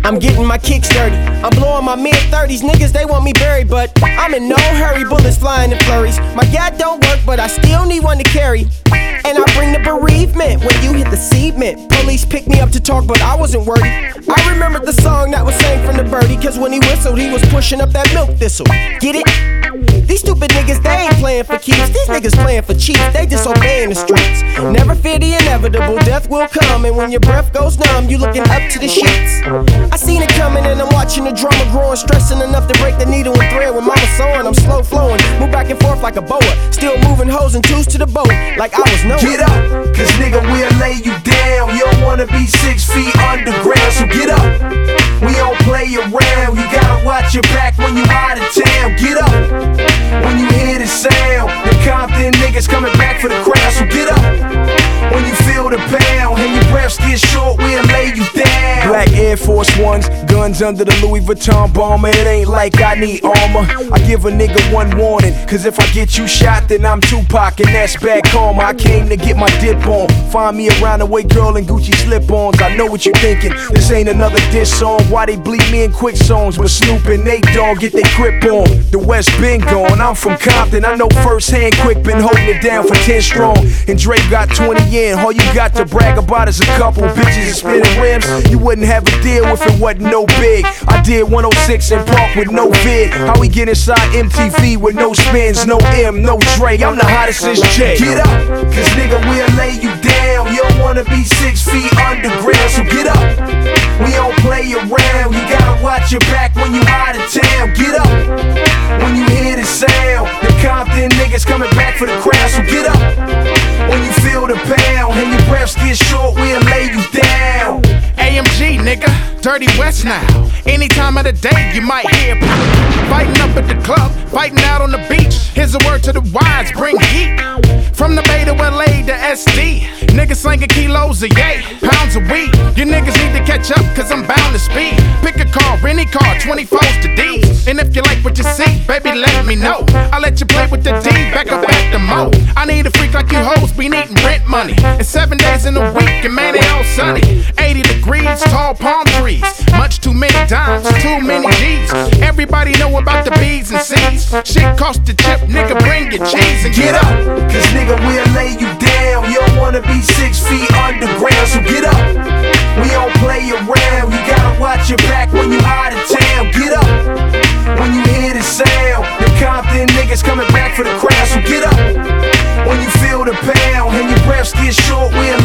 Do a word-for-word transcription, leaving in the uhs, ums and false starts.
I'm getting my kicks dirty. I'm blowing my mid thirties. Niggas, they want me buried, but I'm in no hurry. Bullets flying in flurries. My gat don't work, but I still need one to carry. And I bring the bereavement when you hit the cement. Police picked me up to talk, but I wasn't wordy. I remembered the song that was sang from the birdie, cause when he whistled, he was pushing up that milk thistle. Get it? These stupid niggas, they ain't playing for keeps. These niggas playing for cheats, they disobeying the streets. Never fear the inevitable, death will come. And when your breath goes numb, you looking up to the sheets. I seen it coming and I'm watching the drama growing. Stressing enough to break the needle and thread with mama sewing. I'm slow flowing, move back and forth like a boa. Still moving hoes and twos to the boat, like I was Noah. Get up, cause nigga we'll lay you down. You don't wanna be six feet underground, so get up. We don't play around, you gotta watch your back when you out of town. Get up, when you hear the sound. The Compton niggas coming back for the crowd, so get up. When you feel the pound and your breaths get short, we'll lay you down. Black Air Force Ones, guns under the Louis Vuitton bomber. It ain't like I need armor. I give a nigga one warning, cause if I get you shot, then I'm Tupac, and that's bad karma. I came to get my dip on. Find me around the way, girl, in Gucci slip-ons. I know what you thinking, this ain't another diss song. Why they bleed me in quick songs? But Snoop and Nate Dogg get they grip on. The West been gone, I'm from Compton. I know firsthand, Quick been holding it down for ten strong. And Drake got twenty in, all you got to brag about is a couple bitches and spinning rims. You wouldn't have a deal if it wasn't no big. I did one oh six in Park with no vid. How we get inside M T V with no spins, no M, no Drake. I'm the hottest since J. Get up, cause nigga we'll lay you down. You don't wanna be six feet underground, so get up. We don't play around, you gotta watch your back when you out of town. Get up, when you hear the sound. The Compton niggas coming back for the crowd, so get up. When you feel the pound and your breaths get short, we'll lay you down. A M G, nigga, Dirty West now. Any time of the day, you might hear fighting up at the club, fighting out on the beach. Here's a word to the wise, bring heat. From the Bay to L A to S D, niggas slinging kilos of yay, pounds of weed. You niggas need to catch up, cause I'm bound to speed. Pick a car, any car, twenty-fours to D's. And if you like what you see, baby, let me know. I'll let you play with the D, back up at the mo. I need a freak like you hoes, be needing rent money. It's seven days in a week, and man, they all sunny. eighty degrees, tall palm trees. Much too many dimes, too many G's. Everybody know about the B's and C's. Shit cost a chip, nigga, bring your cheese and get, get up. Cause nigga, we'll lay you down. You don't wanna be six feet underground, so get up. We don't play around, you gotta watch your back when you out of town. Get up, when you hear the sound. The Compton niggas coming back for the crowd, so get up. When you feel the pound and your breaths get short, we'll